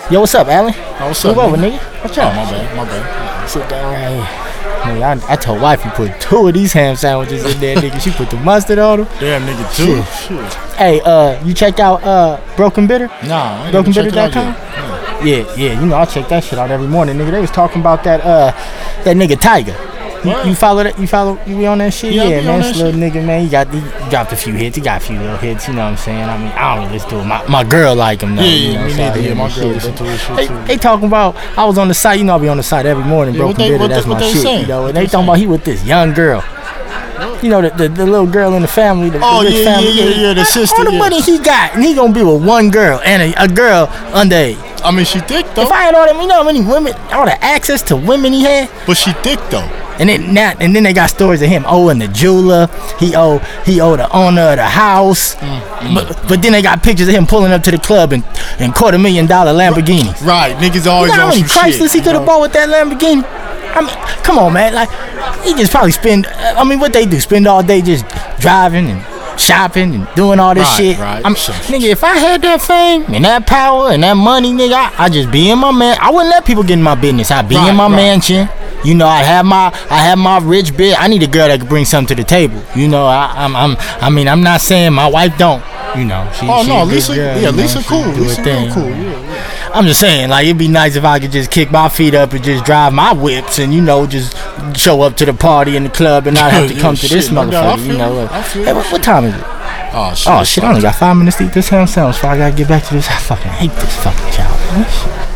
Yo, what's up, Alan? Oh, what's up, Move over, nigga? nigga. What's Oh, up? my bad. Sit down right here. Nigga, I told wife you put 2 of these ham sandwiches in there, nigga. She put the mustard on them. Damn, nigga, too. Shit. Hey, you checked out Broken Bitter? Nah, I ain't even checked it out BrokenBitter.com? yet. Yeah, you know I check that shit out every morning, nigga. They was talking about that nigga Tiger. You follow that? You be on that shit? Yeah, I be man. on This that little nigga, man, he dropped a few hits. He got a few little hits. You know what I'm saying? I mean, I don't really listen to him. My girl like him though. Yeah, you know, me so I neither. hear Yeah, my his girl shit. listen to his shit too. They talking about. I was on the site. You know, I be on the site every morning. Yeah, Broken Bitter. That's my they shit. saying? You know, What and they they talking about he with this young girl. You know, the little girl in the family. The Oh, rich yeah, family. yeah, the sister. All the Yeah. money he got, and he gonna be with one girl and a girl underage. I mean, she thick though. If I had all them, you know how many women, all the access to women he had. But she thick though. And then they got stories of him owing the jeweler. He owe the owner of the house. But then they got pictures of him pulling up to the club in $250,000 Lamborghinis. Right, niggas You always know how on many some shit. Chryslers he could have bought with that Lamborghini? I mean, come on, man. Like, he just probably spend. I mean, what they do? Spend all day just driving and shopping and doing all this Right, shit. right. I mean, nigga, if I had that fame and that power and that money, nigga, I just be in my man. I wouldn't let people get in my business. I'd be in my mansion. You know, I have my rich bitch. I need a girl that can bring something to the table. You know, I mean, I'm not saying my wife don't. You know, she Oh she no, a good Lisa. girl, Yeah, you know, Lisa she cool. do her Lisa thing. real cool. Yeah. I'm just saying, like, it'd be nice if I could just kick my feet up and just drive my whips and, you know, just show up to the party in the club and not have to Yeah, come to this shit, no doubt. I motherfucker. feel You know, you. I feel hey, you. what time is it? Oh shit. Oh shit, I only got 5 minutes to eat this ham sandwich, so I gotta get back to this. I fucking hate this fucking job, man.